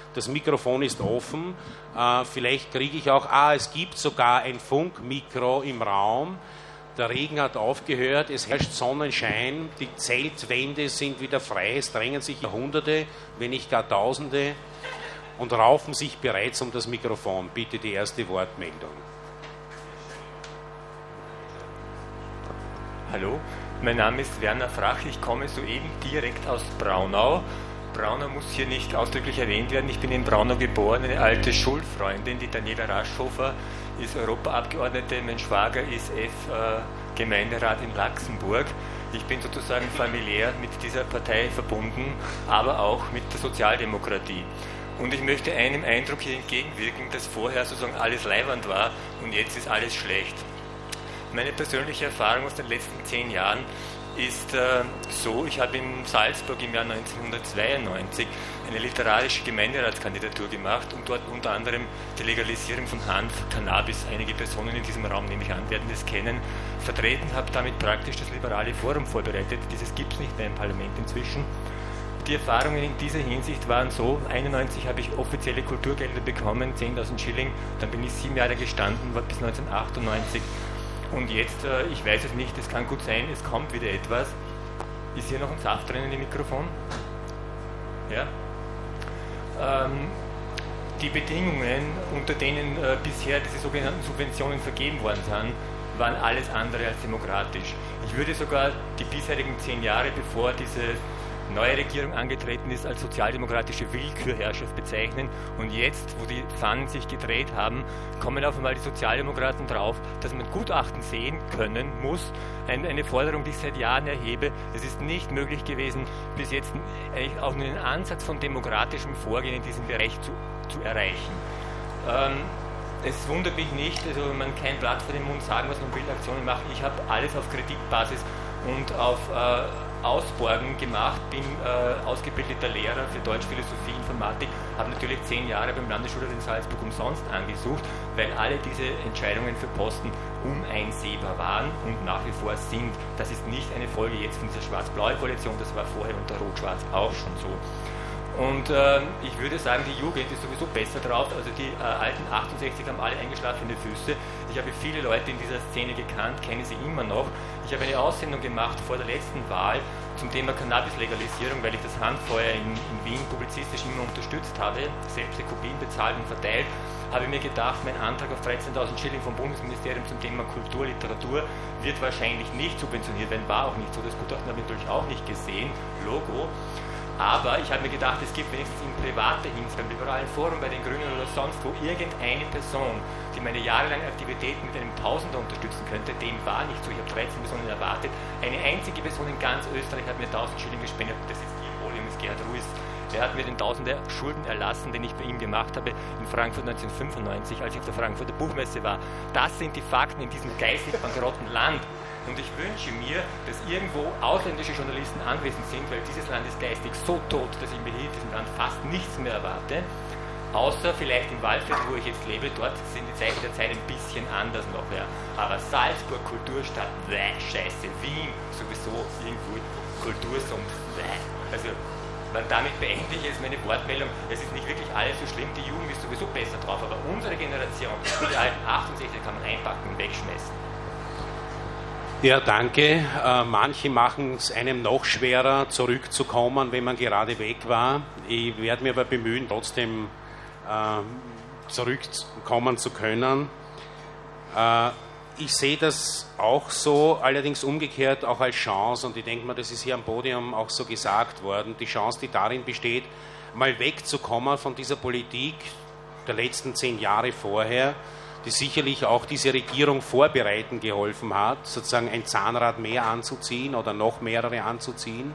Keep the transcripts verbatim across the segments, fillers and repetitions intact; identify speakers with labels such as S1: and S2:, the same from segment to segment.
S1: das Mikrofon ist offen, äh, vielleicht kriege ich auch, ah, es gibt sogar ein Funkmikro im Raum, der Regen hat aufgehört, es herrscht Sonnenschein, die Zeltwände sind wieder frei, es drängen sich Hunderte, wenn nicht gar Tausende und raufen sich bereits um das Mikrofon. Bitte die erste Wortmeldung.
S2: Hallo, mein Name ist Werner Frach, ich komme soeben direkt aus Braunau. Braunau muss hier nicht ausdrücklich erwähnt werden, ich bin in Braunau geboren, eine alte Schulfreundin, die Daniela Raschhofer, ist Europaabgeordnete, mein Schwager ist F-Gemeinderat in Laxenburg. Ich bin sozusagen familiär mit dieser Partei verbunden, aber auch mit der Sozialdemokratie. Und ich möchte einem Eindruck hier entgegenwirken, dass vorher sozusagen alles leiwand war und jetzt ist alles schlecht. Meine persönliche Erfahrung aus den letzten zehn Jahren ist äh, so, ich habe in Salzburg im Jahr neunzehnhundertzweiundneunzig eine literarische Gemeinderatskandidatur gemacht und dort unter anderem die Legalisierung von Hanf, Cannabis, einige Personen in diesem Raum, nehme ich an, werden das kennen, vertreten, habe damit praktisch das liberale Forum vorbereitet. Dieses gibt es nicht mehr im Parlament inzwischen. Die Erfahrungen in dieser Hinsicht waren so, einundneunzig habe ich offizielle Kulturgelder bekommen, zehntausend Schilling, dann bin ich sieben Jahre gestanden, war bis neunzehnhundertachtundneunzig. Und jetzt, äh, ich weiß es nicht, es kann gut sein, es kommt wieder etwas. Ist hier noch ein Saft drin in dem Mikrofon? Ja? Ähm, die Bedingungen, unter denen äh, bisher diese sogenannten Subventionen vergeben worden sind, waren alles andere als demokratisch. Ich würde sogar die bisherigen zehn Jahre, bevor diese neue Regierung angetreten ist, als sozialdemokratische Willkürherrschaft bezeichnen. Und jetzt, wo die Pfannen sich gedreht haben, kommen auf einmal die Sozialdemokraten drauf, dass man Gutachten sehen können muss. Eine Forderung, die ich seit Jahren erhebe. Es ist nicht möglich gewesen, bis jetzt auch nur einen Ansatz von demokratischem Vorgehen in diesem Bereich zu, zu erreichen. Ähm, es wundert mich nicht, also man kein Blatt vor den Mund sagen, was man will, Aktionen machen. Ich habe alles auf Kreditbasis und auf äh, Ausborgen gemacht, bin äh, ausgebildeter Lehrer für Deutsch, Philosophie, Informatik, habe natürlich zehn Jahre beim Landesschulrat in Salzburg umsonst angesucht, weil alle diese Entscheidungen für Posten uneinsehbar waren und nach wie vor sind. Das ist nicht eine Folge jetzt von dieser Schwarz-Blaue-Koalition, das war vorher unter Rot-Schwarz auch schon so. Und äh, ich würde sagen, die Jugend ist sowieso besser drauf, also die äh, alten achtundsechzig haben alle eingeschlafene Füße. Ich habe viele Leute in dieser Szene gekannt, kenne sie immer noch. Ich habe eine Aussendung gemacht vor der letzten Wahl zum Thema Cannabis-Legalisierung, weil ich das Hanffeuer in, in Wien publizistisch immer unterstützt habe, selbst die Kopien bezahlt und verteilt, habe mir gedacht, mein Antrag auf dreizehntausend Schilling vom Bundesministerium zum Thema Kultur, Literatur wird wahrscheinlich nicht subventioniert werden, war auch nicht so, das Gutachten habe ich natürlich auch nicht gesehen, Logo. Aber ich habe mir gedacht, es gibt wenigstens in privater Hinsicht, beim Liberalen Forum, bei den Grünen oder sonst wo, irgendeine Person, die meine jahrelange Aktivität mit einem Tausender unterstützen könnte. Dem war nicht so. Ich habe dreizehn Personen erwartet. Eine einzige Person in ganz Österreich hat mir tausend Schilling gespendet. Das ist ihr Podium, ist Gerhard Ruiz. Er hat mir den Tausender Schulden erlassen, den ich bei ihm gemacht habe in Frankfurt neunzehnhundertfünfundneunzig, als ich auf der Frankfurter Buchmesse war. Das sind die Fakten in diesem geistig bankrotten Land. Und ich wünsche mir, dass irgendwo ausländische Journalisten anwesend sind, weil dieses Land ist geistig so tot, dass ich mir hier in diesem Land fast nichts mehr erwarte. Außer vielleicht im Waldviertel, wo ich jetzt lebe, dort sind die Zeichen der Zeit ein bisschen anders noch. Ja. Aber Salzburg, Kulturstadt, bäh, scheiße, Wien, sowieso irgendwo Kultursumpf, bäh. Also, damit beende ich jetzt meine Wortmeldung. Es ist nicht wirklich alles so schlimm, die Jugend ist sowieso besser drauf, aber unsere Generation, die alten achtundsechzig, kann man einpacken und wegschmeißen.
S1: Ja, danke. Äh, manche machen es einem noch schwerer, zurückzukommen, wenn man gerade weg war. Ich werde mir aber bemühen, trotzdem äh, zurückkommen zu können. Äh, ich sehe das auch so, allerdings umgekehrt auch als Chance. Und ich denke mal, das ist hier am Podium auch so gesagt worden. Die Chance, die darin besteht, mal wegzukommen von dieser Politik der letzten zehn Jahre vorher, die sicherlich auch diese Regierung vorbereiten geholfen hat, sozusagen ein Zahnrad mehr anzuziehen oder noch mehrere anzuziehen.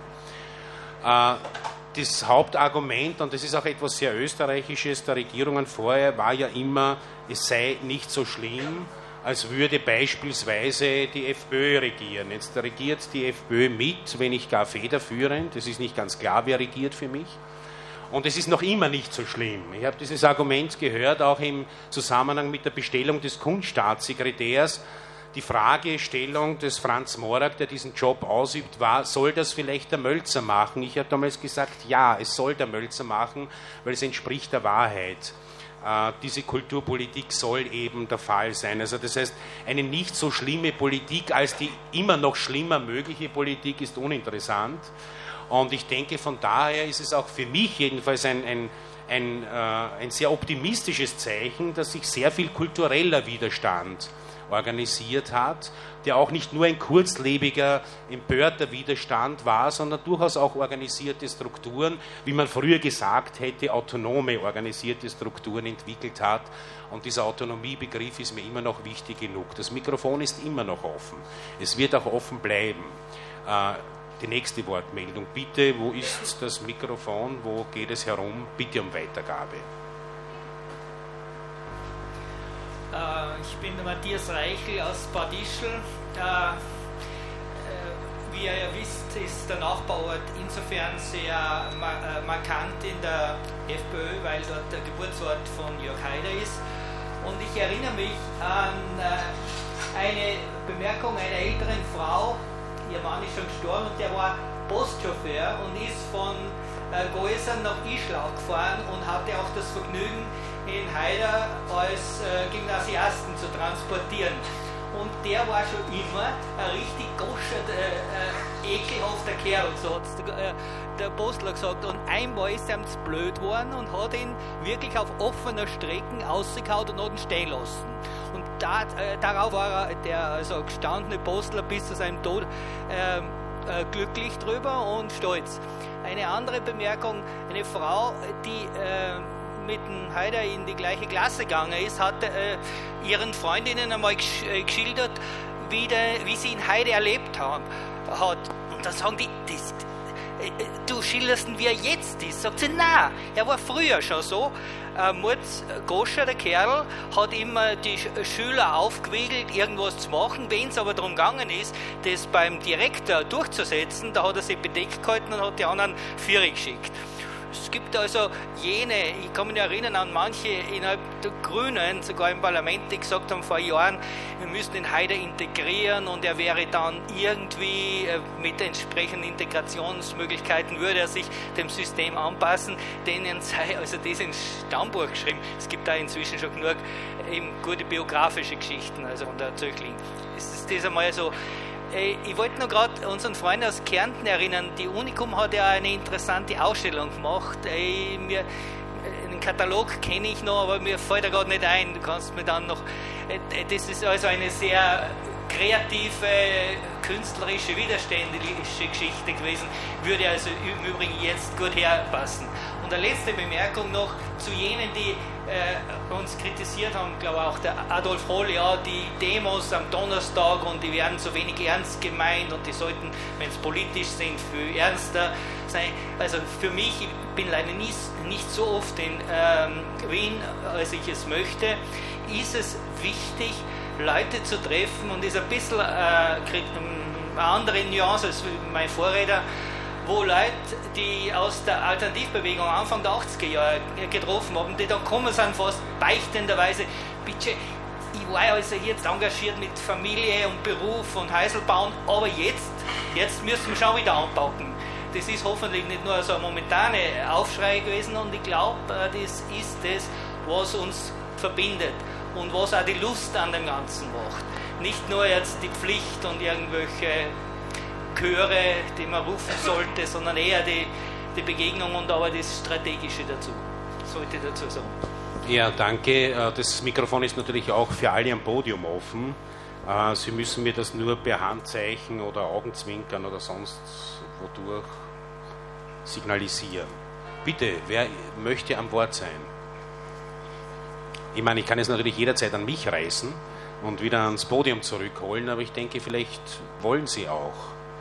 S1: Das Hauptargument, und das ist auch etwas sehr Österreichisches der Regierungen vorher, war ja immer, es sei nicht so schlimm, als würde beispielsweise die FPÖ regieren. Jetzt regiert die FPÖ mit, wenn nicht gar federführend. Es ist nicht ganz klar, wer regiert für mich. Und es ist noch immer nicht so schlimm. Ich habe dieses Argument gehört, auch im Zusammenhang mit der Bestellung des Kunststaatssekretärs, die Fragestellung des Franz Morak, der diesen Job ausübt, war, soll das vielleicht der Mölzer machen? Ich habe damals gesagt, ja, es soll der Mölzer machen, weil es entspricht der Wahrheit. Äh, diese Kulturpolitik soll eben der Fall sein. Also das heißt, eine nicht so schlimme Politik als die immer noch schlimmer mögliche Politik ist uninteressant. Und ich denke, von daher ist es auch für mich jedenfalls ein, ein, ein, äh, ein sehr optimistisches Zeichen, dass sich sehr viel kultureller Widerstand organisiert hat, der auch nicht nur ein kurzlebiger, empörter Widerstand war, sondern durchaus auch organisierte Strukturen, wie man früher gesagt hätte, autonome organisierte Strukturen entwickelt hat. Und dieser Autonomiebegriff ist mir immer noch wichtig genug. Das Mikrofon ist immer noch offen. Es wird auch offen bleiben. Die nächste Wortmeldung. Bitte, wo ist das Mikrofon? Wo geht es herum? Bitte um Weitergabe.
S3: Ich bin der Matthias Reichel aus Bad Ischl. Wie ihr ja wisst, ist der Nachbarort insofern sehr markant in der FPÖ, weil dort der Geburtsort von Jörg Haider ist. Und ich erinnere mich an eine Bemerkung einer älteren Frau, ihr Mann ist schon gestorben und der war Postchauffeur und ist von Goisern nach Ischlau gefahren und hatte auch das Vergnügen, in Haider als äh, Gymnasiasten zu transportieren. Und der war schon immer ein richtig goscher, äh, äh, ekelhafter Kerl, so hat der, äh, der Postler gesagt. Und einmal ist er ihm zu blöd geworden und hat ihn wirklich auf offener Strecke rausgehauen und hat ihn stehen lassen. Und da, äh, darauf war er, der also gestandene Postler bis zu seinem Tod äh, äh, glücklich drüber und stolz. Eine andere Bemerkung, eine Frau, die äh, mit dem Haider in die gleiche Klasse gegangen ist, hat äh, ihren Freundinnen einmal gesch- äh, geschildert, wie, de, wie sie ihn Haider erlebt haben, hat. Und dann sagen die, das, äh, du schilderst ihn, wie er jetzt ist. Sagt sie, nein, er war früher schon so. Äh, Murz Goscher, der Kerl, hat immer die Sch- Schüler aufgewiegelt, irgendwas zu machen. Wenn es aber darum gegangen ist, das beim Direktor durchzusetzen, da hat er sich bedeckt gehalten und hat die anderen Viere geschickt. Es gibt also jene, ich kann mich erinnern an manche innerhalb der Grünen, sogar im Parlament, die gesagt haben vor Jahren, wir müssen den Haider integrieren und er wäre dann irgendwie mit entsprechenden Integrationsmöglichkeiten, würde er sich dem System anpassen, denen sei also das ins Stammbuch geschrieben. Es gibt da inzwischen schon genug eben gute biografische Geschichten, also von der Zögling. Es ist das einmal so. Ich wollte noch gerade unseren Freund aus Kärnten erinnern, die Unikum hat ja eine interessante Ausstellung gemacht. Ich, mir, den Katalog kenne ich noch, aber mir fällt er gerade nicht ein. Du kannst mir dann noch... Das ist also eine sehr kreative, künstlerische, widerständische Geschichte gewesen, würde also im Übrigen jetzt gut herpassen. Und eine letzte Bemerkung noch zu jenen, die äh, uns kritisiert haben, glaube ich auch der Adolf Holl, ja, die Demos am Donnerstag und die werden so wenig ernst gemeint und die sollten, wenn es politisch sind, viel ernster sein. Also für mich, ich bin leider nicht, nicht so oft in ähm, Wien, als ich es möchte, ist es wichtig, Leute zu treffen und ist ein bisschen äh, eine andere Nuance als mein Vorredner, wo Leute, die aus der Alternativbewegung Anfang der achtziger Jahre getroffen haben, die dann kommen sind fast beichtenderweise, bitte, ich war also jetzt engagiert mit Familie und Beruf und Häusl bauen, aber jetzt, jetzt müssen wir schon wieder anpacken. Das ist hoffentlich nicht nur so ein momentaner Aufschrei gewesen und ich glaube, das ist das, was uns verbindet und was auch die Lust an dem Ganzen macht. Nicht nur jetzt die Pflicht und irgendwelche Chöre, die man rufen sollte, sondern eher die, die Begegnung und aber das Strategische dazu, sollte ich dazu sagen.
S1: Ja, danke. Das Mikrofon ist natürlich auch für alle am Podium offen. Sie müssen mir das nur per Handzeichen oder Augenzwinkern oder sonst wodurch signalisieren. Bitte, wer möchte am Wort sein? Ich meine, ich kann es natürlich jederzeit an mich reißen und wieder ans Podium zurückholen, aber ich denke, vielleicht wollen Sie auch.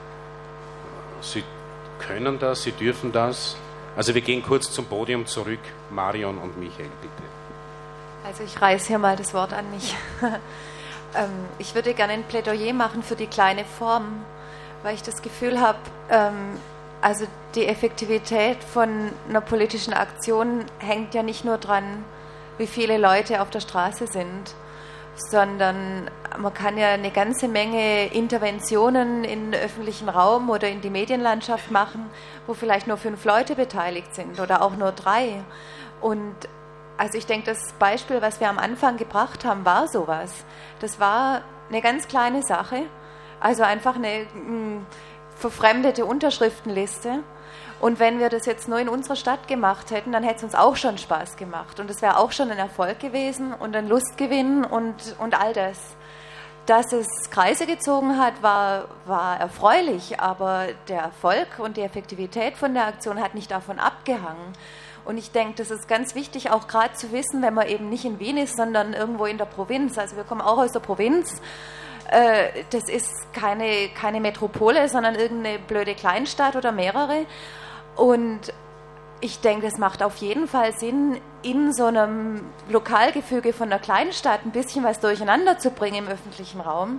S1: Sie können das, Sie dürfen das. Also wir gehen kurz zum Podium zurück. Marion und Michael, bitte.
S4: Also ich reiße hier mal das Wort an mich. ähm, ich würde gerne ein Plädoyer machen für die kleine Form, weil ich das Gefühl habe, ähm, also die Effektivität von einer politischen Aktion hängt ja nicht nur dran, wie viele Leute auf der Straße sind, sondern man kann ja eine ganze Menge Interventionen in den öffentlichen Raum oder in die Medienlandschaft machen, wo vielleicht nur fünf Leute beteiligt sind oder auch nur drei. Und also ich denke, das Beispiel, was wir am Anfang gebracht haben, war sowas. Das war eine ganz kleine Sache, also einfach eine mh, verfremdete Unterschriftenliste. Und wenn wir das jetzt nur in unserer Stadt gemacht hätten, dann hätte es uns auch schon Spaß gemacht. Und es wäre auch schon ein Erfolg gewesen und ein Lustgewinn und, und all das. Dass es Kreise gezogen hat, war, war erfreulich, aber der Erfolg und die Effektivität von der Aktion hat nicht davon abgehangen. Und ich denke, das ist ganz wichtig, auch gerade zu wissen, wenn man eben nicht in Wien ist, sondern irgendwo in der Provinz. Also wir kommen auch aus der Provinz. Äh, das ist keine, keine Metropole, sondern irgendeine blöde Kleinstadt oder mehrere. Und ich denke, es macht auf jeden Fall Sinn, in so einem Lokalgefüge von einer Kleinstadt ein bisschen was durcheinander zu bringen im öffentlichen Raum.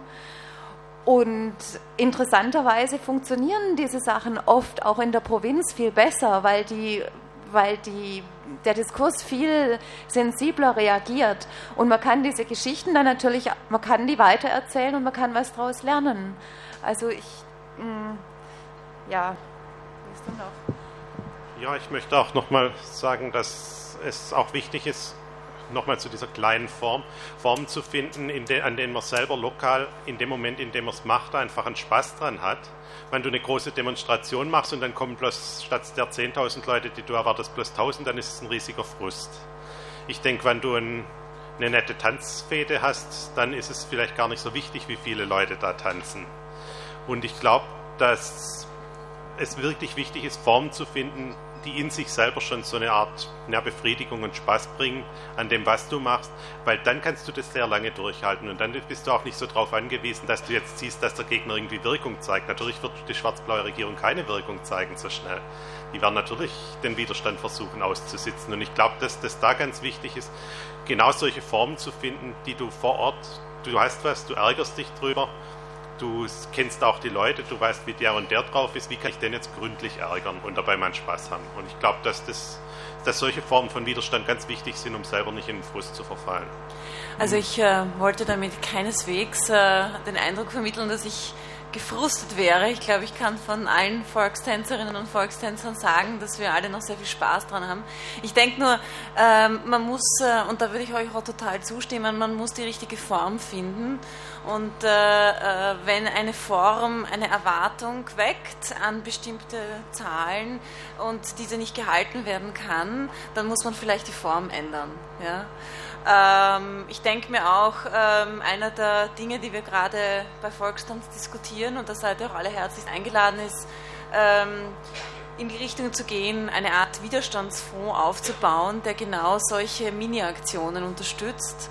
S4: Und interessanterweise funktionieren diese Sachen oft auch in der Provinz viel besser, weil die weil die, der Diskurs viel sensibler reagiert. Und man kann diese Geschichten dann natürlich, man kann die weitererzählen und man kann was daraus lernen. Also ich, mh, ja, wie ist denn noch?
S5: Ja, ich möchte auch nochmal sagen, dass es auch wichtig ist, nochmal zu dieser kleinen Form, Formen zu finden, in de, an denen man selber lokal, in dem Moment, in dem man es macht, einfach einen Spaß dran hat. Wenn du eine große Demonstration machst und dann kommen bloß statt der zehntausend Leute, die du erwartest, bloß tausend, dann ist es ein riesiger Frust. Ich denke, wenn du ein, eine nette Tanzfete hast, dann ist es vielleicht gar nicht so wichtig, wie viele Leute da tanzen. Und ich glaube, dass es wirklich wichtig ist, Formen zu finden, die in sich selber schon so eine Art ja, Befriedigung und Spaß bringen an dem, was du machst, weil dann kannst du das sehr lange durchhalten und dann bist du auch nicht so darauf angewiesen, dass du jetzt siehst, dass der Gegner irgendwie Wirkung zeigt. Natürlich wird die schwarz-blaue Regierung keine Wirkung zeigen so schnell. Die werden natürlich den Widerstand versuchen auszusitzen und ich glaube, dass das da ganz wichtig ist, genau solche Formen zu finden, die du vor Ort, du hast was, du ärgerst dich drüber, du kennst auch die Leute, du weißt, wie der und der drauf ist, wie kann ich den jetzt gründlich ärgern und dabei meinen Spaß haben. Und ich glaube, dass, das, dass solche Formen von Widerstand ganz wichtig sind, um selber nicht in den Frust zu verfallen.
S6: Also ich äh, wollte damit keineswegs äh, den Eindruck vermitteln, dass ich gefrustet wäre. Ich glaube, ich kann von allen Volkstänzerinnen und Volkstänzern sagen, dass wir alle noch sehr viel Spaß dran haben. Ich denke nur, ähm, man muss, äh, und da würde ich euch auch total zustimmen, man muss die richtige Form finden. Und äh, äh, wenn eine Form eine Erwartung weckt an bestimmte Zahlen und diese nicht gehalten werden kann, dann muss man vielleicht die Form ändern. Ja? Ähm, ich denke mir auch, ähm, einer der Dinge, die wir gerade bei Volkstanz diskutieren, und da seid ihr auch alle herzlich eingeladen, ist, ähm, in die Richtung zu gehen, eine Art Widerstandsfonds aufzubauen, der genau solche Mini-Aktionen unterstützt.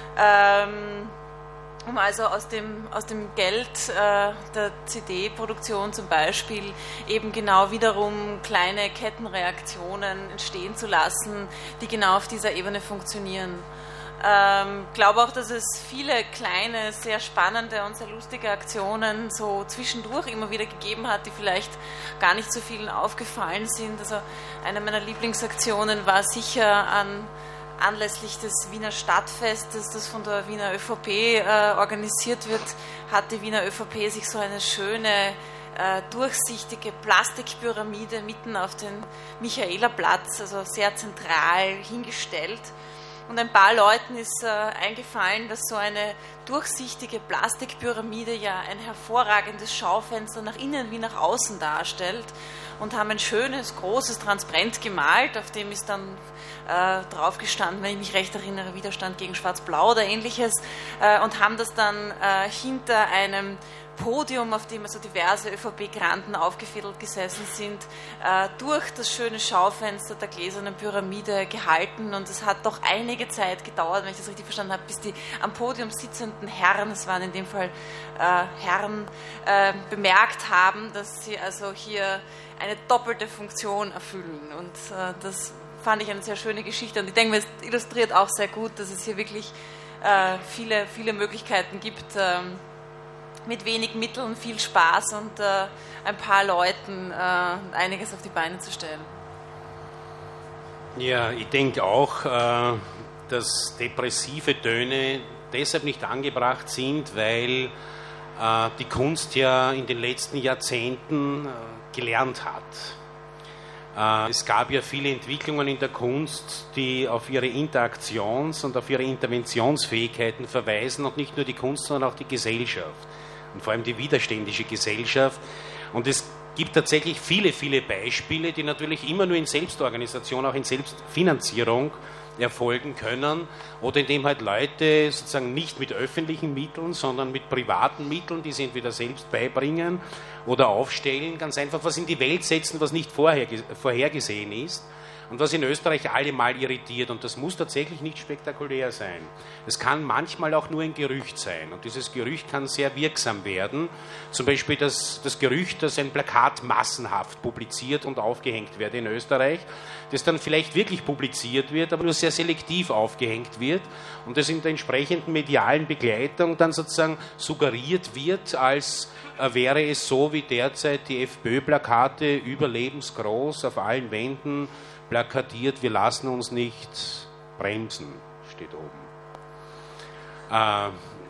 S6: Ähm, um also aus dem, aus dem Geld äh, der C D-Produktion zum Beispiel eben genau wiederum kleine Kettenreaktionen entstehen zu lassen, die genau auf dieser Ebene funktionieren. Ich ähm, glaube auch, dass es viele kleine, sehr spannende und sehr lustige Aktionen so zwischendurch immer wieder gegeben hat, die vielleicht gar nicht so vielen aufgefallen sind. Also eine meiner Lieblingsaktionen war sicher an anlässlich des Wiener Stadtfestes, das von der Wiener ÖVP äh, organisiert wird, hat die Wiener ÖVP sich so eine schöne, äh, durchsichtige Plastikpyramide mitten auf den Michaelerplatz, also sehr zentral hingestellt. Und ein paar Leuten ist äh, eingefallen, dass so eine durchsichtige Plastikpyramide ja ein hervorragendes Schaufenster nach innen wie nach außen darstellt und haben ein schönes, großes Transparent gemalt, auf dem ist dann äh, drauf gestanden, wenn ich mich recht erinnere, Widerstand gegen Schwarz-Blau oder ähnliches, äh, und haben das dann äh, hinter einem Podium, auf dem also diverse ÖVP-Granten aufgefädelt gesessen sind, äh, durch das schöne Schaufenster der gläsernen Pyramide gehalten. Und es hat doch einige Zeit gedauert, wenn ich das richtig verstanden habe, bis die am Podium sitzenden Herren, es waren in dem Fall äh, Herren, äh, bemerkt haben, dass sie also hier eine doppelte Funktion erfüllen. Und äh, das fand ich eine sehr schöne Geschichte. Und ich denke, es illustriert auch sehr gut, dass es hier wirklich äh, viele, viele Möglichkeiten gibt, äh, mit wenig Mitteln, viel Spaß und äh, ein paar Leuten äh, einiges auf die Beine zu stellen.
S1: Ja, ich denke auch, äh, dass depressive Töne deshalb nicht angebracht sind, weil äh, die Kunst ja in den letzten Jahrzehnten äh, gelernt hat. Äh, es gab ja viele Entwicklungen in der Kunst, die auf ihre Interaktions- und auf ihre Interventionsfähigkeiten verweisen, und nicht nur die Kunst, sondern auch die Gesellschaft und vor allem die widerständische Gesellschaft. Und es gibt tatsächlich viele, viele Beispiele, die natürlich immer nur in Selbstorganisation, auch in Selbstfinanzierung erfolgen können, oder indem halt Leute sozusagen nicht mit öffentlichen Mitteln, sondern mit privaten Mitteln, die sie entweder selbst beibringen oder aufstellen, ganz einfach was in die Welt setzen, was nicht vorher, vorhergesehen ist und was in Österreich alle mal irritiert. Und das muss tatsächlich nicht spektakulär sein. Es kann manchmal auch nur ein Gerücht sein, und dieses Gerücht kann sehr wirksam werden. Zum Beispiel das, das Gerücht, dass ein Plakat massenhaft publiziert und aufgehängt wird in Österreich, das dann vielleicht wirklich publiziert wird, aber nur sehr selektiv aufgehängt wird und das in der entsprechenden medialen Begleitung dann sozusagen suggeriert wird, als äh, wäre es so wie derzeit die FPÖ-Plakate überlebensgroß auf allen Wänden plakatiert: wir lassen uns nicht bremsen, steht oben. Äh,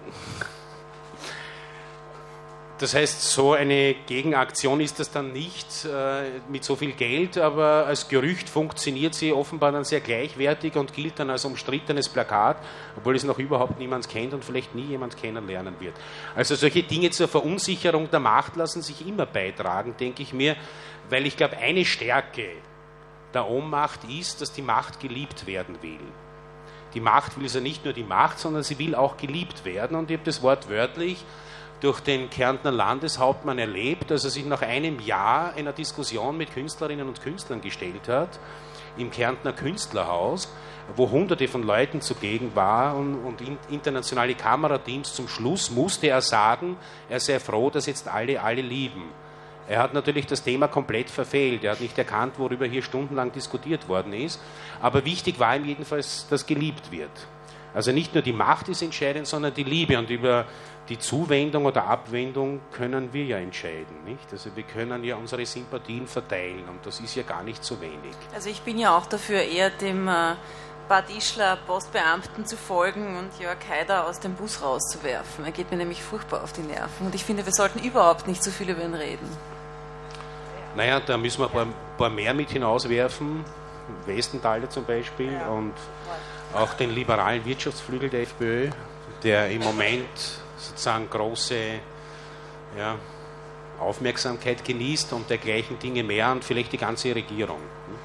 S1: das heißt, so eine Gegenaktion ist das dann nicht äh, mit so viel Geld, aber als Gerücht funktioniert sie offenbar dann sehr gleichwertig und gilt dann als umstrittenes Plakat, obwohl es noch überhaupt niemand kennt und vielleicht nie jemand kennenlernen wird. Also solche Dinge zur Verunsicherung der Macht lassen sich immer beitragen, denke ich mir, weil ich glaube, eine Stärke der Ohnmacht ist, dass die Macht geliebt werden will. Die Macht will also nicht nur die Macht, sondern sie will auch geliebt werden, und ich habe das Wort wörtlich durch den Kärntner Landeshauptmann erlebt, dass er sich nach einem Jahr einer Diskussion mit Künstlerinnen und Künstlern gestellt hat, im Kärntner Künstlerhaus, wo hunderte von Leuten zugegen waren und, und internationale Kamerateams. Zum Schluss musste er sagen, er sei froh, dass jetzt alle alle lieben. Er hat natürlich das Thema komplett verfehlt. Er hat nicht erkannt, worüber hier stundenlang diskutiert worden ist. Aber wichtig war ihm jedenfalls, dass geliebt wird. Also nicht nur die Macht ist entscheidend, sondern die Liebe. Und über die Zuwendung oder Abwendung können wir ja entscheiden, nicht? Also wir können ja unsere Sympathien verteilen, und das ist ja gar nicht so wenig.
S6: Also ich bin ja auch dafür, eher dem äh, Bad Ischler Postbeamten zu folgen und Jörg Haider aus dem Bus rauszuwerfen. Er geht mir nämlich furchtbar auf die Nerven, und ich finde, wir sollten überhaupt nicht so viel über ihn reden.
S1: Naja, da müssen wir ein paar, paar mehr mit hinauswerfen, Westenthaler zum Beispiel, ja, und auch den liberalen Wirtschaftsflügel der FPÖ, der im Moment sozusagen große ja, Aufmerksamkeit genießt und dergleichen Dinge mehr, und vielleicht die ganze Regierung.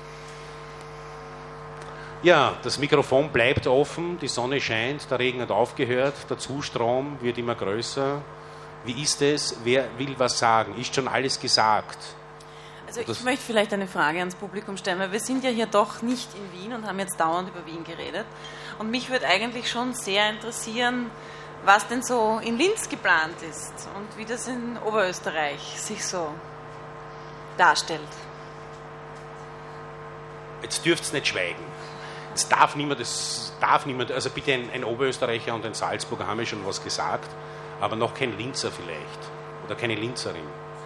S1: Ja, das Mikrofon bleibt offen, die Sonne scheint, der Regen hat aufgehört, der Zustrom wird immer größer. Wie ist es? Wer will was sagen? Ist schon alles gesagt?
S6: Also ich möchte vielleicht eine Frage ans Publikum stellen, weil wir sind ja hier doch nicht in Wien und haben jetzt dauernd über Wien geredet. Und mich würde eigentlich schon sehr interessieren, was denn so in Linz geplant ist und wie das in Oberösterreich sich so darstellt.
S1: Jetzt dürft ihr nicht schweigen. Es darf niemand, es darf niemand, also bitte ein, ein Oberösterreicher und ein Salzburger haben ja schon was gesagt, aber noch kein Linzer vielleicht oder keine Linzerin.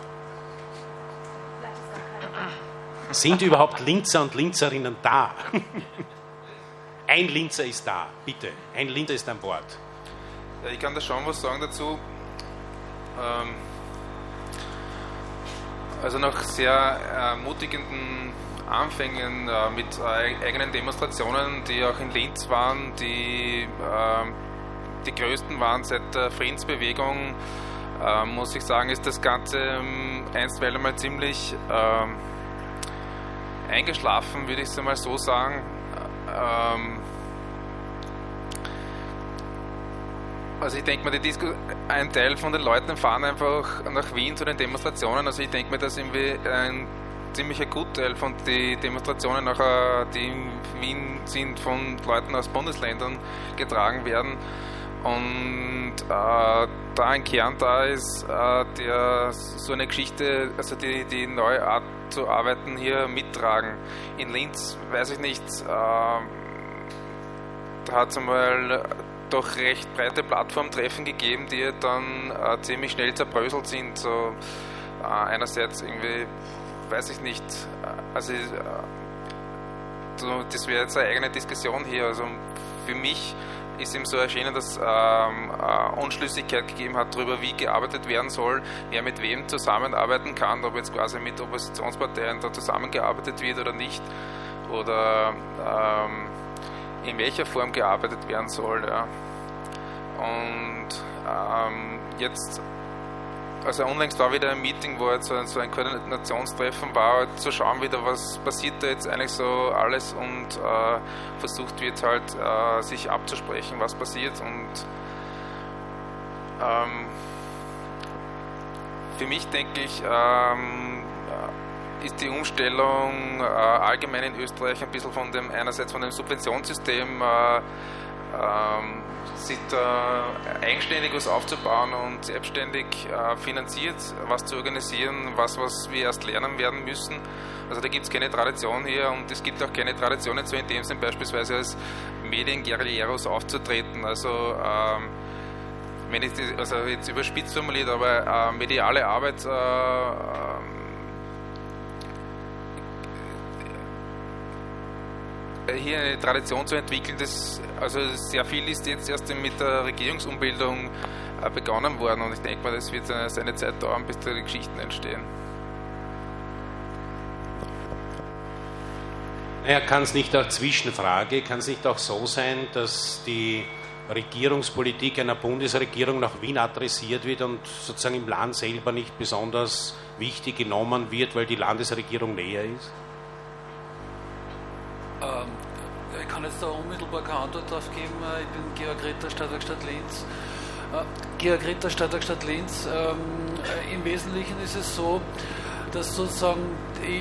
S1: Sind überhaupt Linzer und Linzerinnen da? Ein Linzer ist da, bitte. Ein Linzer ist an Bord.
S7: Ja, ich kann da schon was sagen dazu. Ähm, also nach sehr ermutigenden Anfängen äh, mit äh, eigenen Demonstrationen, die auch in Linz waren, die äh, die größten waren seit der Friedensbewegung, äh, muss ich sagen, ist das Ganze ähm, einstweilen mal ziemlich äh, eingeschlafen, würde ich es einmal so sagen. Ähm, also ich denke mir, die Disku ein Teil von den Leuten fahren einfach nach Wien zu den Demonstrationen. Also ich denke mir, dass irgendwie ein ziemlicher Gutteil von den Demonstrationen, nachher, die in Wien sind, von Leuten aus Bundesländern getragen werden. Und äh, da ein Kern da ist, äh, der so eine Geschichte, also die, die neue Art zu arbeiten hier mittragen. In Linz, weiß ich nicht, äh, da hat es einmal doch recht breite Plattformtreffen gegeben, die dann äh, ziemlich schnell zerbröselt sind. So, äh, einerseits irgendwie, weiß ich nicht, also äh, so, das wäre jetzt eine eigene Diskussion hier. Also für mich ist ihm so erschienen, dass ähm, äh, Unschlüssigkeit gegeben hat darüber, wie gearbeitet werden soll, wer mit wem zusammenarbeiten kann, ob jetzt quasi mit Oppositionsparteien da zusammengearbeitet wird oder nicht, oder ähm, in welcher Form gearbeitet werden soll. Ja. Und ähm, jetzt, also unlängst war wieder ein Meeting, wo jetzt so ein, so ein Koordinationstreffen war, zu schauen wieder, was passiert da jetzt eigentlich so alles, und äh, versucht wird halt äh, sich abzusprechen, was passiert. Und ähm, für mich denke ich, ähm, ist die Umstellung äh, allgemein in Österreich ein bisschen von dem, einerseits von dem Subventionssystem, äh, ähm, sich da eigenständig was aufzubauen und selbstständig äh, finanziert, was zu organisieren, was, was wir erst lernen werden müssen. Also da gibt es keine Tradition hier, und es gibt auch keine Tradition jetzt so in dem Sinn, beispielsweise als Medienguerilleros aufzutreten. Also ähm, wenn ich das, also jetzt überspitzt formuliert, aber äh, mediale Arbeit äh, hier eine Tradition zu entwickeln, das, also sehr viel ist jetzt erst mit der Regierungsumbildung äh, begonnen worden, und ich denke mal, das wird seine, seine Zeit dauern, bis da die Geschichten entstehen.
S1: Naja, kann es nicht auch, Zwischenfrage, kann es nicht auch so sein, dass die Regierungspolitik einer Bundesregierung nach Wien adressiert wird und sozusagen im Land selber nicht besonders wichtig genommen wird, weil die Landesregierung näher ist?
S8: Ähm, ich kann jetzt da unmittelbar keine Antwort darauf geben. Ich bin Georg Ritter, Stadtwerkstatt Linz. Äh, Georg Ritter, Stadtwerkstatt Linz. Ähm, Im Wesentlichen ist es so, dass sozusagen ich,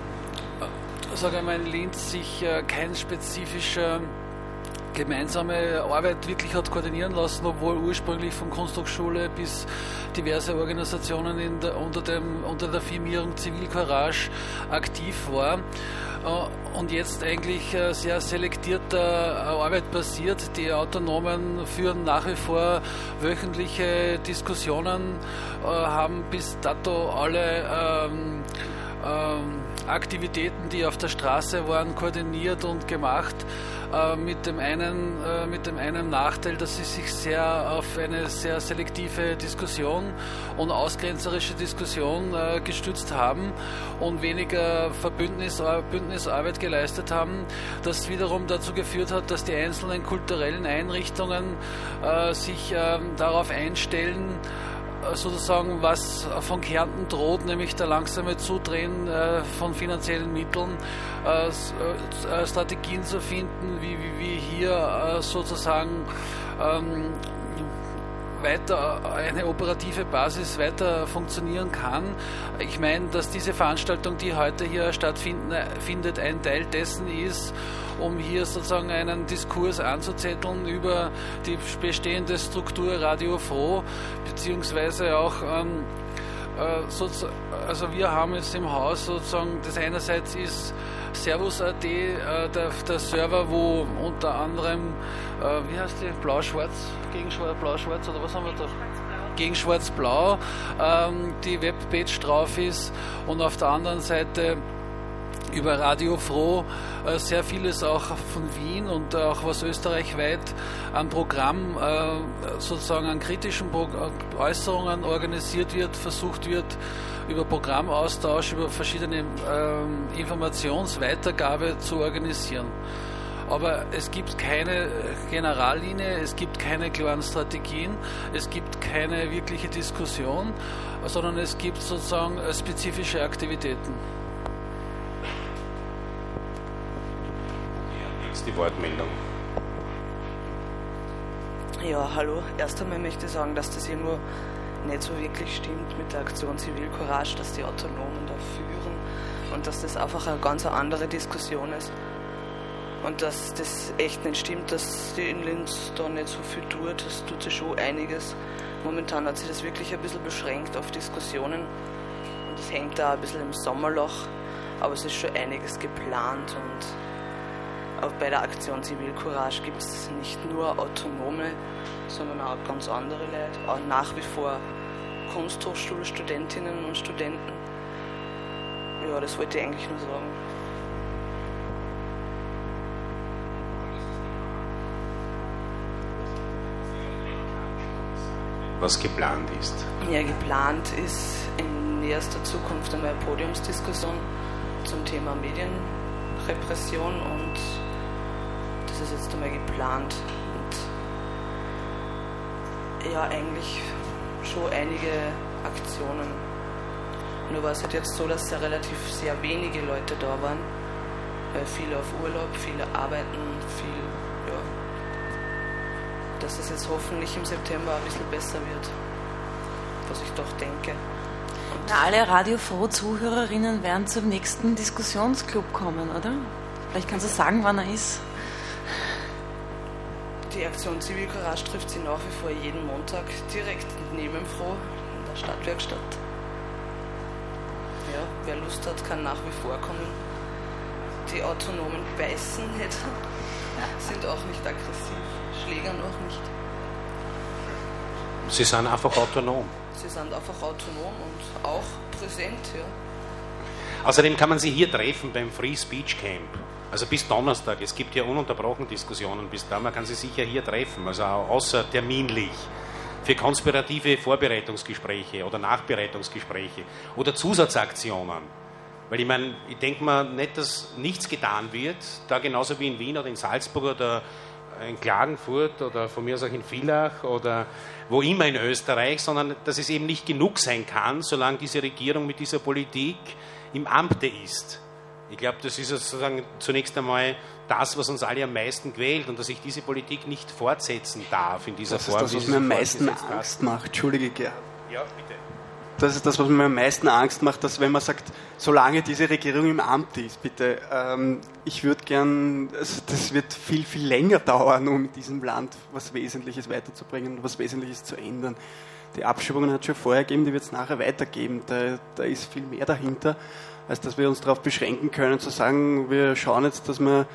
S8: ich sage einmal, in Linz sich äh, kein spezifischer gemeinsame Arbeit wirklich hat koordinieren lassen, obwohl ursprünglich von Kunsthochschule bis diverse Organisationen in der, unter, dem, unter der Firmierung Zivilcourage aktiv war und jetzt eigentlich sehr selektierter Arbeit passiert. Die Autonomen führen nach wie vor wöchentliche Diskussionen, haben bis dato alle ähm, ähm, Aktivitäten, die auf der Straße waren, koordiniert und gemacht, äh, mit dem einen, äh, mit dem einen Nachteil, dass sie sich sehr auf eine sehr selektive Diskussion und ausgrenzerische Diskussion äh, gestützt haben und weniger Verbündnis, Bündnisarbeit geleistet haben, das wiederum dazu geführt hat, dass die einzelnen kulturellen Einrichtungen äh, sich äh, darauf einstellen, sozusagen, was von Kärnten droht, nämlich der langsame Zudrehen äh, von finanziellen Mitteln, äh, äh, Strategien zu finden, wie, wie, wie hier äh, sozusagen ähm, weiter eine operative Basis weiter funktionieren kann. Ich meine, dass diese Veranstaltung, die heute hier stattfindet, ein Teil dessen ist, um hier sozusagen einen Diskurs anzuzetteln über die bestehende Struktur Radio Froh, beziehungsweise auch ähm, äh, so, also wir haben es im Haus sozusagen, das einerseits ist Servus Punkt at, äh, der, der Server, wo unter anderem, äh, wie heißt die, Blau-Schwarz, gegen Blau-Schwarz oder was haben wir da? Gegen Schwarz-Blau, ähm, die Webpage drauf ist, und auf der anderen Seite über Radio Froh äh, sehr vieles auch von Wien und auch was österreichweit an Programm, äh, sozusagen an kritischen Pro- Äußerungen organisiert wird, versucht wird, über Programmaustausch, über verschiedene äh, Informationsweitergabe zu organisieren. Aber es gibt keine Generallinie, es gibt keine klaren Strategien, es gibt keine wirkliche Diskussion, sondern es gibt sozusagen spezifische Aktivitäten.
S1: Die Wortmeldung.
S9: Ja, hallo. Erst einmal möchte ich sagen, dass das hier nur nicht so wirklich stimmt mit der Aktion Zivilcourage, dass die Autonomen da führen und dass das einfach eine ganz andere Diskussion ist und dass das echt nicht stimmt, dass die in Linz da nicht so viel tut. Das tut sich schon einiges. Momentan hat sich das wirklich ein bisschen beschränkt auf Diskussionen und es hängt da ein bisschen im Sommerloch, aber es ist schon einiges geplant. Und auch bei der Aktion Zivilcourage gibt es nicht nur Autonome, sondern auch ganz andere Leute, auch nach wie vor Kunsthochschulstudentinnen und Studenten. Ja, das wollte ich eigentlich nur sagen.
S1: was geplant ist?
S9: Ja, geplant ist in nächster Zukunft eine Podiumsdiskussion zum Thema Medienrepression und das ist jetzt einmal geplant. Und ja, eigentlich schon einige Aktionen. Nur war es halt jetzt so, dass ja relativ sehr wenige Leute da waren, weil viele auf Urlaub, viele arbeiten, viel, ja. Dass es jetzt hoffentlich im September ein bisschen besser wird, was ich doch denke. Und
S6: Na, alle Radiofroh-Zuhörerinnen werden zum nächsten Diskussionsclub kommen, oder? Vielleicht kannst du sagen, wann er ist.
S9: Die Aktion Zivilcourage trifft sie nach wie vor jeden Montag direkt neben Froh in der Stadtwerkstatt. Ja, wer Lust hat, kann nach wie vor kommen. Die Autonomen beißen nicht, sind auch nicht aggressiv, schlägern auch nicht.
S1: Sie sind einfach autonom.
S9: Sie sind einfach autonom und auch präsent, ja.
S1: Außerdem kann man sie hier treffen beim Free Speech Camp. Also bis Donnerstag. Es gibt ja ununterbrochen Diskussionen bis da. Man kann sie sicher hier treffen, also auch außerterminlich. Für konspirative Vorbereitungsgespräche oder Nachbereitungsgespräche oder Zusatzaktionen. Weil ich meine, ich denke mal nicht, dass nichts getan wird, da genauso wie in Wien oder in Salzburg oder in Klagenfurt oder von mir aus auch in Villach oder wo immer in Österreich, sondern dass es eben nicht genug sein kann, solange diese Regierung mit dieser Politik im Amte ist. Ich glaube, das ist sozusagen zunächst einmal das, was uns alle am meisten quält und dass ich diese Politik nicht fortsetzen darf in dieser Form.
S10: Das ist das, was mir am meisten Angst macht. Entschuldige, Gerhard.
S1: Ja, bitte.
S10: Das ist das, was mir am meisten Angst macht, dass wenn man sagt, solange diese Regierung im Amt ist, bitte, ähm, ich würde gern, also das wird viel, viel länger dauern, um in diesem Land was Wesentliches weiterzubringen und was Wesentliches zu ändern. Die Abschiebungen hat es schon vorher gegeben, die wird es nachher weitergeben. Da, da ist viel mehr dahinter, als dass wir uns darauf beschränken können, zu sagen, wir schauen jetzt, dass wir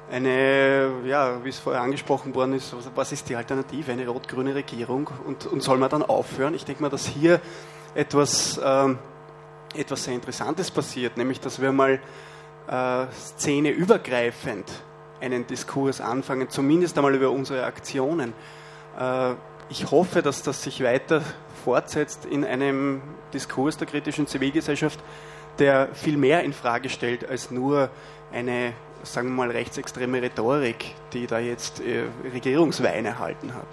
S10: eine, ja, wie es vorher angesprochen worden ist, was ist die Alternative, eine rot-grüne Regierung und, und soll man dann aufhören? Ich denke mal, dass hier etwas, ähm, etwas sehr Interessantes passiert, nämlich, dass wir mal äh, szeneübergreifend einen Diskurs anfangen, zumindest einmal über unsere Aktionen. Äh, ich hoffe, dass das sich weiter fortsetzt in einem Diskurs der kritischen Zivilgesellschaft, der viel mehr in Frage stellt als nur eine, sagen wir mal, rechtsextreme Rhetorik, die da jetzt äh, Regierungswein erhalten hat.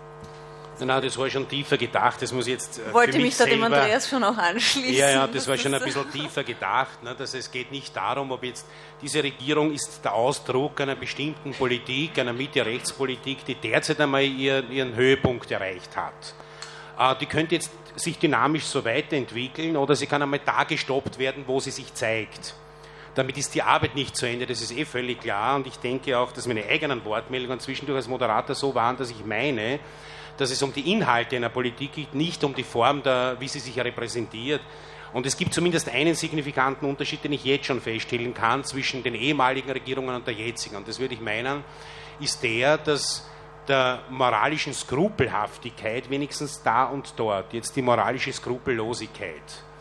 S1: Nein, das war schon tiefer gedacht. Das muss jetzt äh,
S6: wollte
S1: für mich,
S6: mich da dem
S1: selber,
S6: Andreas schon auch anschließen.
S1: Ja, ja, das war schon ein bisschen tiefer gedacht. Ne, dass es geht nicht darum, ob jetzt diese Regierung ist der Ausdruck einer bestimmten Politik, einer Mitte-Rechts-Politik, die derzeit einmal ihren, ihren Höhepunkt erreicht hat. Äh, die könnte jetzt sich dynamisch so weiterentwickeln oder sie kann einmal da gestoppt werden, wo sie sich zeigt. Damit ist die Arbeit nicht zu Ende, das ist eh völlig klar. Und ich denke auch, dass meine eigenen Wortmeldungen zwischendurch als Moderator so waren, dass ich meine, dass es um die Inhalte einer Politik geht, nicht um die Form, der, wie sie sich repräsentiert. Und es gibt zumindest einen signifikanten Unterschied, den ich jetzt schon feststellen kann, zwischen den ehemaligen Regierungen und der jetzigen. Und das würde ich meinen, ist der, dass der moralischen Skrupelhaftigkeit wenigstens da und dort, jetzt die moralische Skrupellosigkeit,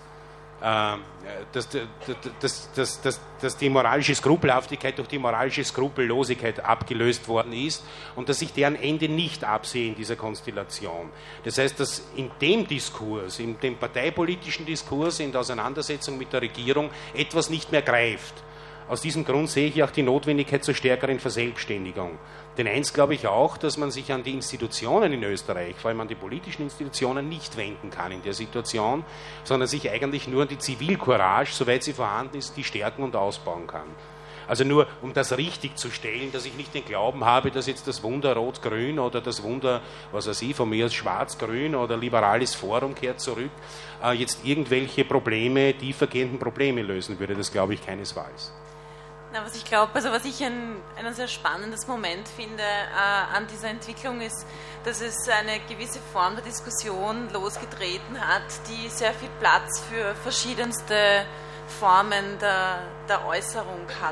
S1: äh, dass, dass, dass, dass, dass die moralische Skrupelhaftigkeit durch die moralische Skrupellosigkeit abgelöst worden ist und dass ich deren Ende nicht absehe in dieser Konstellation. Das heißt, dass in dem Diskurs, in dem parteipolitischen Diskurs, in der Auseinandersetzung mit der Regierung etwas nicht mehr greift. Aus diesem Grund sehe ich auch die Notwendigkeit zur stärkeren Verselbstständigung. Denn eins glaube ich auch, dass man sich an die Institutionen in Österreich, vor allem an die politischen Institutionen, nicht wenden kann in der Situation, sondern sich eigentlich nur an die Zivilcourage, soweit sie vorhanden ist, die stärken und ausbauen kann. Also nur, um das richtig zu stellen, dass ich nicht den Glauben habe, dass jetzt das Wunder Rot-Grün oder das Wunder, was weiß ich, von mir aus Schwarz-Grün oder liberales Forum kehrt zurück, äh, jetzt irgendwelche Probleme, tiefergehenden Probleme lösen würde. Das glaube ich keinesfalls.
S6: Na, was ich glaube, also was ich ein, ein sehr spannendes Moment finde äh, an dieser Entwicklung ist, dass es eine gewisse Form der Diskussion losgetreten hat, die sehr viel Platz für verschiedenste Formen der, der Äußerung hat.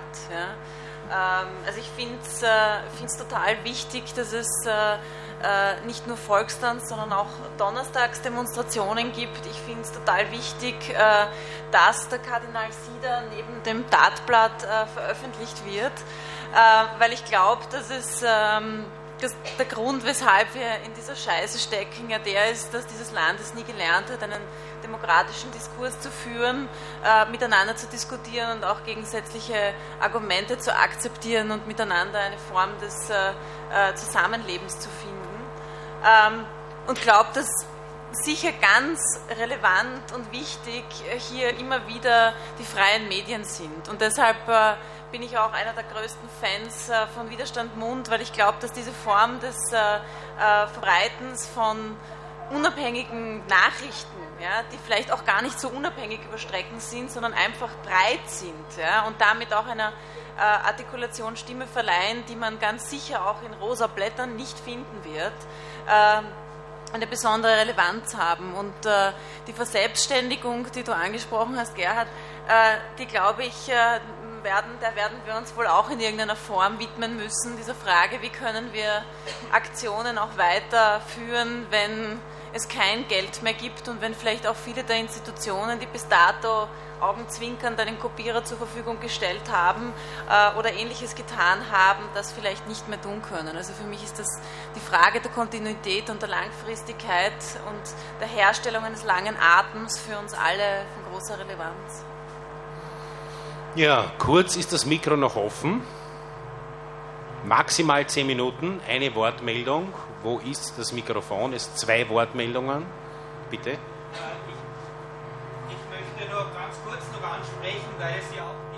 S6: Ja. Ähm, also ich finde es äh, total wichtig, dass es äh, äh, nicht nur Volkstanz, sondern auch Donnerstagsdemonstrationen gibt. Ich finde es total wichtig, äh, dass der Kardinal Sider neben dem Tatblatt äh, veröffentlicht wird, äh, weil ich glaube, dass es ähm, das, der Grund, weshalb wir in dieser Scheiße stecken, ja der ist, dass dieses Land es nie gelernt hat, einen demokratischen Diskurs zu führen, äh, miteinander zu diskutieren und auch gegensätzliche Argumente zu akzeptieren und miteinander eine Form des äh, äh, Zusammenlebens zu finden. Ähm, und glaubt, dass sicher ganz relevant und wichtig hier immer wieder die freien Medien sind. Und deshalb äh, bin ich auch einer der größten Fans äh, von Widerstand Mund, weil ich glaube, dass diese Form des äh, äh, Verbreitens von unabhängigen Nachrichten, ja, die vielleicht auch gar nicht so unabhängig über Strecken sind, sondern einfach breit sind, ja, und damit auch einer äh, Artikulation Stimme verleihen, die man ganz sicher auch in rosa Blättern nicht finden wird, äh, eine besondere Relevanz haben. Und äh, die Verselbstständigung, die du angesprochen hast, Gerhard, äh, die glaube ich, äh, werden, der werden wir uns wohl auch in irgendeiner Form widmen müssen, dieser Frage, wie können wir Aktionen auch weiterführen, wenn es kein Geld mehr gibt und wenn vielleicht auch viele der Institutionen, die bis dato augenzwinkernd einen Kopierer zur Verfügung gestellt haben äh, oder Ähnliches getan haben, das vielleicht nicht mehr tun können. Also für mich ist das die Frage der Kontinuität und der Langfristigkeit und der Herstellung eines langen Atems für uns alle von großer Relevanz.
S1: Ja, kurz ist das Mikro noch offen. Maximal zehn Minuten, eine Wortmeldung. Wo ist das Mikrofon? Es sind zwei Wortmeldungen. Bitte.
S3: Ich, ich möchte nur ganz kurz noch ansprechen, weil es ja auch die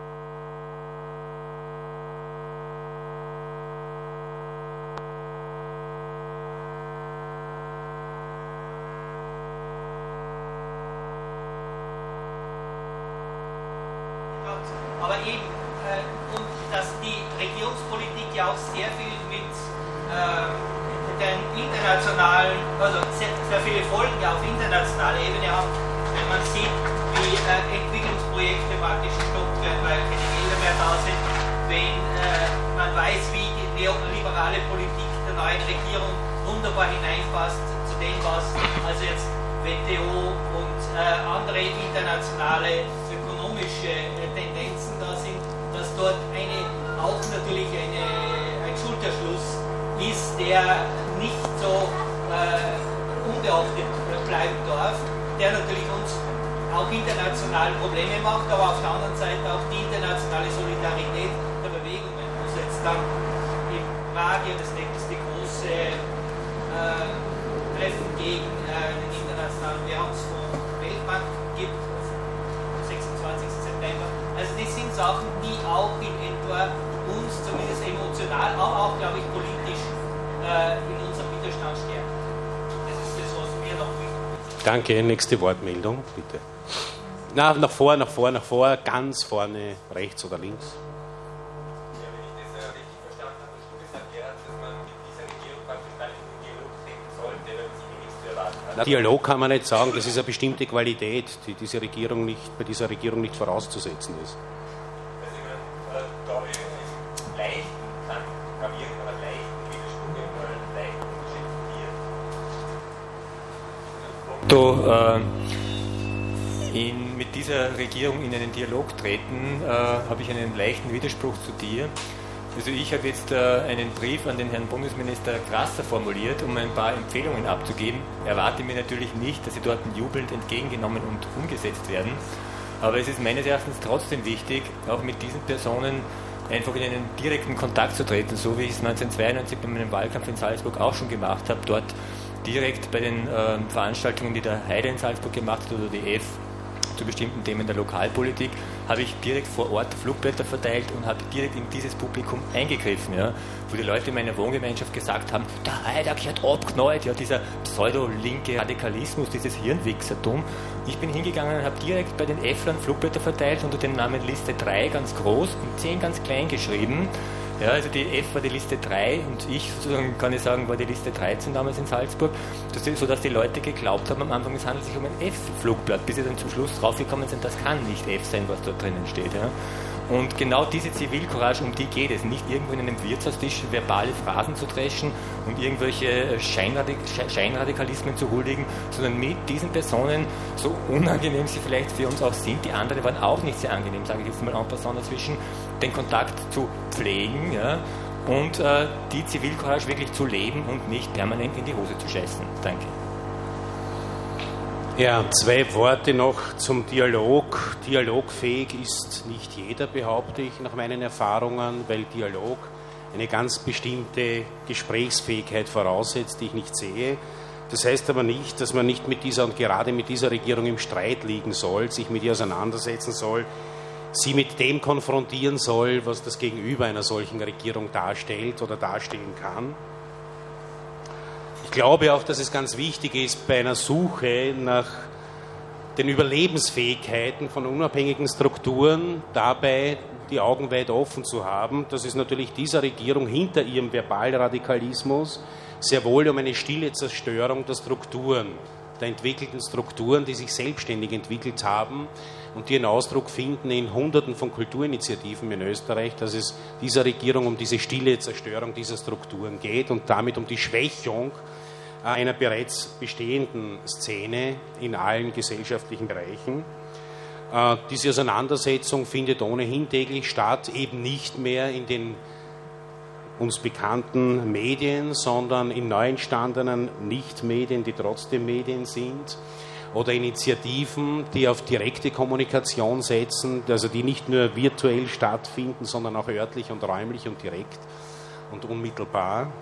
S3: aber eben, äh, und dass die Regierungspolitik ja auch sehr viel mit äh, den internationalen, also sehr, sehr viele Folgen auf internationaler Ebene haben, wenn man sieht, wie äh, Entwicklungsprojekte praktisch gestoppt werden, weil keine Gelder mehr da sind, wenn äh, man weiß, wie die neoliberale Politik der neuen Regierung wunderbar hineinpasst zu dem, was also jetzt W T O und äh, andere internationale ökonomische äh, Tendenzen da sind, dass dort eine, auch natürlich eine, ein Schulterschluss ist, der nicht so äh, unbeachtet bleiben darf, der natürlich uns auch international Probleme macht, aber auf der anderen Seite auch die internationale Solidarität der Bewegungen, wo es jetzt dann in Prag ja das nächste große äh, Treffen gegen äh, den Internationalen Währungsfonds Weltbank gibt, am sechsundzwanzigsten September. Also das sind Sachen, die auch in etwa uns zumindest emotional, aber auch, glaube ich, politisch äh, in unserem Widerstand stärken. Das ist das, was mir noch wichtig ist.
S1: Danke, nächste Wortmeldung, bitte. Na, nach vor, nach vor, nach vor, ganz vorne, rechts oder links.
S2: Ja, wenn ich das richtig verstanden habe, hast du gesagt, Gerhard, dass man mit dieser Regierung praktisch gar nicht in Dialog treten sollte, weil man sich nichts zu erwarten hat.
S1: Na, Dialog kann man nicht sagen, das ist eine bestimmte Qualität, die diese Regierung nicht, bei dieser Regierung nicht vorauszusetzen ist.
S2: Also ich meine, da habe ich einen leichten, kann gravierend, aber leichten Widerspruch, weil leicht unterschätzt wird. Du, äh, in, mit dieser Regierung in einen Dialog treten, äh, habe ich einen leichten Widerspruch zu dir. Also ich habe jetzt äh, einen Brief an den Herrn Bundesminister Grasser formuliert, um ein paar Empfehlungen abzugeben. Erwarte mir natürlich nicht, dass sie dort jubelnd entgegengenommen und umgesetzt werden. Aber es ist meines Erachtens trotzdem wichtig, auch mit diesen Personen einfach in einen direkten Kontakt zu treten, so wie ich es neunzehnhundertzweiundneunzig bei meinem Wahlkampf in Salzburg auch schon gemacht habe, dort direkt bei den äh, Veranstaltungen, die der Heide in Salzburg gemacht hat oder die F zu bestimmten Themen der Lokalpolitik, habe ich direkt vor Ort Flugblätter verteilt und habe direkt in dieses Publikum eingegriffen, ja, wo die Leute in meiner Wohngemeinschaft gesagt haben, der Heider hat abgeknallt, ja, dieser pseudo-linke Radikalismus, dieses Hirnwichsertum. Ich bin hingegangen und habe direkt bei den F-Lern Flugblätter verteilt unter dem Namen Liste drei ganz groß und zehn ganz klein geschrieben. Ja, also die F war die Liste drei und ich, sozusagen kann ich sagen, war die Liste dreizehn damals in Salzburg, sodass die Leute geglaubt haben am Anfang, es handelt sich um ein F-Flugblatt, bis sie dann zum Schluss draufgekommen sind, das kann nicht F sein, was dort drinnen steht. Ja. Und genau diese Zivilcourage, um die geht es. Nicht irgendwo in einem Wirtshaustisch verbale Phrasen zu dreschen und irgendwelche Scheinradik Scheinradikalismen zu huldigen, sondern mit diesen Personen, so unangenehm sie vielleicht für uns auch sind, die anderen waren auch nicht sehr angenehm, sage ich jetzt mal en passant dazwischen, den Kontakt zu pflegen, ja, und äh, die Zivilcourage wirklich zu leben und nicht permanent in die Hose zu scheißen. Danke.
S1: Ja, zwei Worte noch zum Dialog. Dialogfähig ist nicht jeder, behaupte ich, nach meinen Erfahrungen, weil Dialog eine ganz bestimmte Gesprächsfähigkeit voraussetzt, die ich nicht sehe. Das heißt aber nicht, dass man nicht mit dieser und gerade mit dieser Regierung im Streit liegen soll, sich mit ihr auseinandersetzen soll, sie mit dem konfrontieren soll, was das Gegenüber einer solchen Regierung darstellt oder darstellen kann. Ich glaube auch, dass es ganz wichtig ist, bei einer Suche nach den Überlebensfähigkeiten von unabhängigen Strukturen dabei die Augen weit offen zu haben, dass es natürlich dieser Regierung hinter ihrem Verbalradikalismus sehr wohl um eine stille Zerstörung der Strukturen, der entwickelten Strukturen, die sich selbstständig entwickelt haben und die einen Ausdruck finden in Hunderten von Kulturinitiativen in Österreich, dass es dieser Regierung um diese stille Zerstörung dieser Strukturen geht und damit um die Schwächung einer bereits bestehenden Szene in allen gesellschaftlichen Bereichen. Äh, diese Auseinandersetzung findet ohnehin täglich statt, eben nicht mehr in den uns bekannten Medien, sondern in neu entstandenen Nicht-Medien, die trotzdem Medien sind, oder Initiativen, die auf direkte Kommunikation setzen, also die nicht nur virtuell stattfinden, sondern auch örtlich und räumlich und direkt und unmittelbar.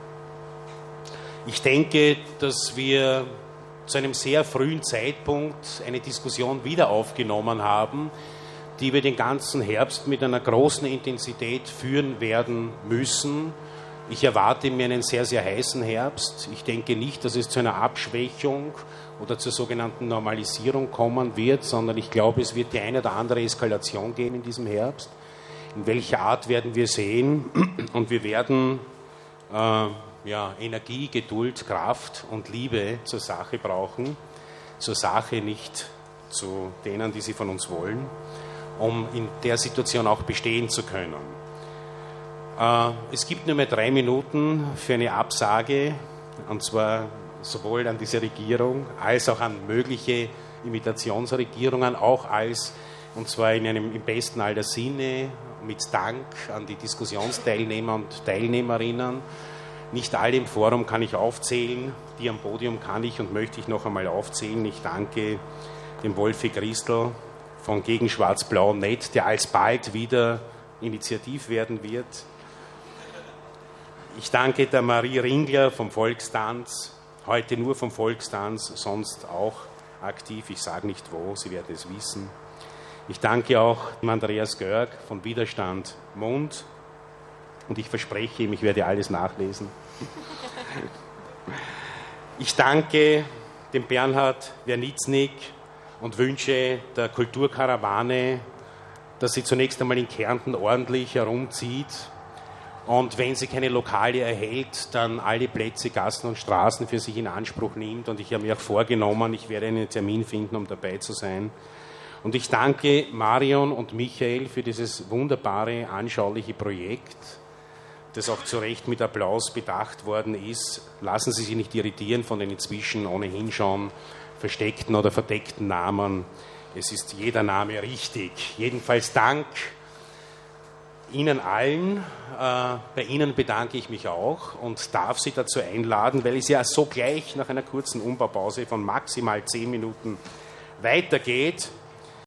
S1: Ich denke, dass wir zu einem sehr frühen Zeitpunkt eine Diskussion wieder aufgenommen haben, die wir den ganzen Herbst mit einer großen Intensität führen werden müssen. Ich erwarte mir einen sehr, sehr heißen Herbst. Ich denke nicht, dass es zu einer Abschwächung oder zur sogenannten Normalisierung kommen wird, sondern ich glaube, es wird die eine oder andere Eskalation geben in diesem Herbst. In welcher Art werden wir sehen? Und wir werden äh, ja, Energie, Geduld, Kraft und Liebe zur Sache brauchen. Zur Sache, nicht zu denen, die sie von uns wollen, um in der Situation auch bestehen zu können. Äh, es gibt nur mehr drei Minuten für eine Absage, und zwar sowohl an diese Regierung als auch an mögliche Imitationsregierungen, auch als, und zwar in einem im besten aller Sinne, mit Dank an die Diskussionsteilnehmer und Teilnehmerinnen. Nicht alle im Forum kann ich aufzählen, die am Podium kann ich und möchte ich noch einmal aufzählen. Ich danke dem Wolfi Christel von Gegen Schwarz-Blau Net, der alsbald wieder initiativ werden wird. Ich danke der Marie Ringler vom Volkstanz, heute nur vom Volkstanz, sonst auch aktiv, ich sage nicht wo, Sie werden es wissen. Ich danke auch dem Andreas Görg von Widerstand Mund und ich verspreche ihm, ich werde alles nachlesen. Ich danke dem Bernhard Wernitznik und wünsche der Kulturkarawane, dass sie zunächst einmal in Kärnten ordentlich herumzieht und wenn sie keine Lokale erhält, dann alle Plätze, Gassen und Straßen für sich in Anspruch nimmt. Und ich habe mir auch vorgenommen, ich werde einen Termin finden, um dabei zu sein. Und ich danke Marion und Michael für dieses wunderbare, anschauliche Projekt, das auch zu Recht mit Applaus bedacht worden ist. Lassen Sie sich nicht irritieren von den inzwischen ohnehin schon versteckten oder verdeckten Namen. Es ist jeder Name richtig. Jedenfalls Dank Ihnen allen. Äh, bei Ihnen bedanke ich mich auch und darf Sie dazu einladen, weil es ja sogleich nach einer kurzen Umbaupause von maximal zehn Minuten weitergeht